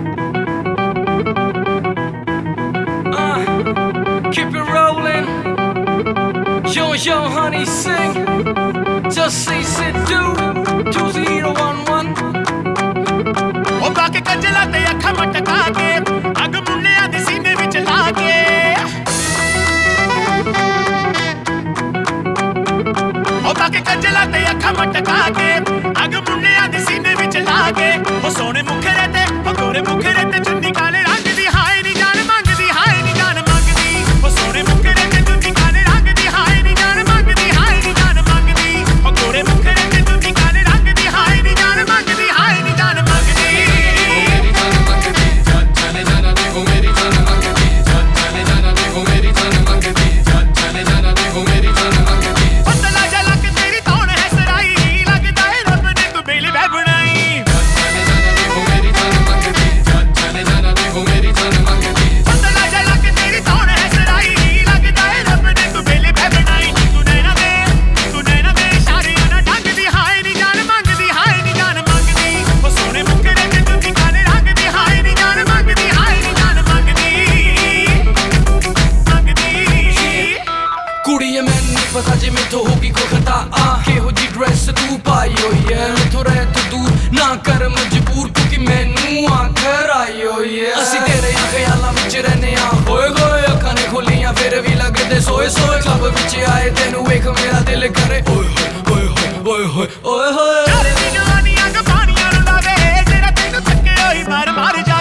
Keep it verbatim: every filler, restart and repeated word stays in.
Yo, yo, honey, sing. Just say, sit, do. Two zero one one. ओ बाके कंजला ते अखा मटका के अग मुंडिया दे सीने विच ला के ओ बाके कंजला ते अखा मटका के अग मुंडिया दे सीने विच ला के ओ सोने मुखरे ते ओ गोरे मुखरे ते चुन्नी काले रंग दी हाय नी जान मंगदी हाय नी जान मंगदी ओ सोने मुखरे ते चुन्नी काले रंग दी हाय नी जान मंगदी हाय नी जान मंगदी ओ गोरे मुखरे ते चुन्नी काले रंग दी हाय नी जान मंगदी हाय नी जान मंगदी पता जे मैं तो होगी को खता आ के हो जी ड्रेस तू पाई हो ये मैं तो रह तो दूर ना कर मजबूर क्योंकि मैनू आकर आई हो ये असी तेरे या ख्यालां विच रहने आ होए होए अखां ने खोलियां फिर भी लगदे सोए सोए क्लब विच आए तेनू वेख मेरा दिल करे ओए होए ओए होए ओए होए तेरी जवानी अग पानियां नु लावे तेरा तेनू थके होई मार मार